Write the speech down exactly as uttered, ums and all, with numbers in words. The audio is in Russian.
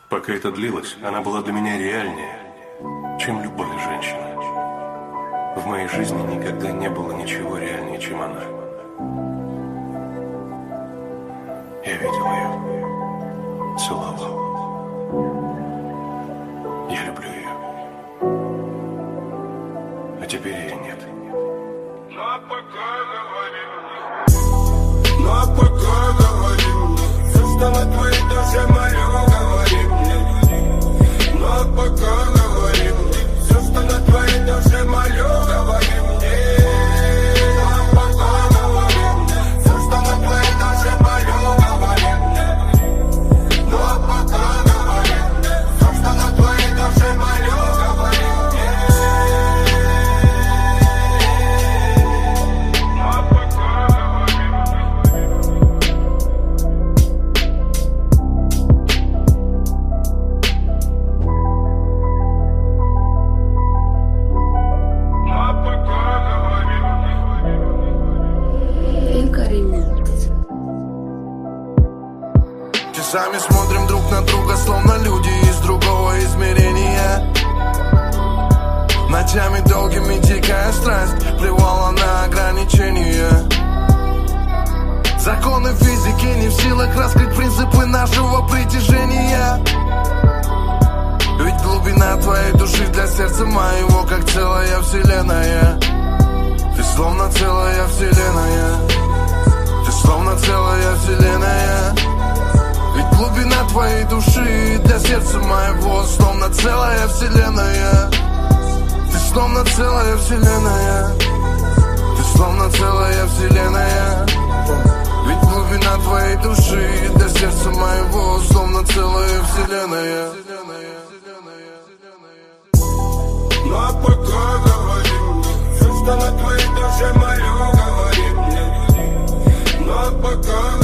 Пока это длилось, она была для меня реальнее, чем любая женщина. В моей жизни никогда не было ничего реальнее, чем она. Я видел ее, целовал. Я люблю ее. А теперь ее нет. Ну а пока говори мне, ну а пока говори мне, все, что на твоей душе мое, говори мне. Ну а пока говори мне, все, что на твоей душе мое, говори мне. Ну а пока говори мне, все, что на твоей душе мое, говори мне. Ну а пока говори мне, все, что на твоей душе мое, говори мне. Часами смотрим друг на друга, словно люди из другого измерения. Ночами долгими дикая страсть плевала на ограничения. Законы физики не в силах раскрыть принципы нашего притяжения. Ведь глубина твоей души для сердца моего как целая вселенная. Ты словно целая вселенная. Ты словно целая вселенная. Ведь глубина твоей души для сердца моего словно целая вселенная. Ты словно целая вселенная. Ты словно целая вселенная. Ведь глубина твоей души для сердца моего словно целая вселенная. Ну а пока говори мне, все, что на твоей душе мое, говори мне. Ну а пока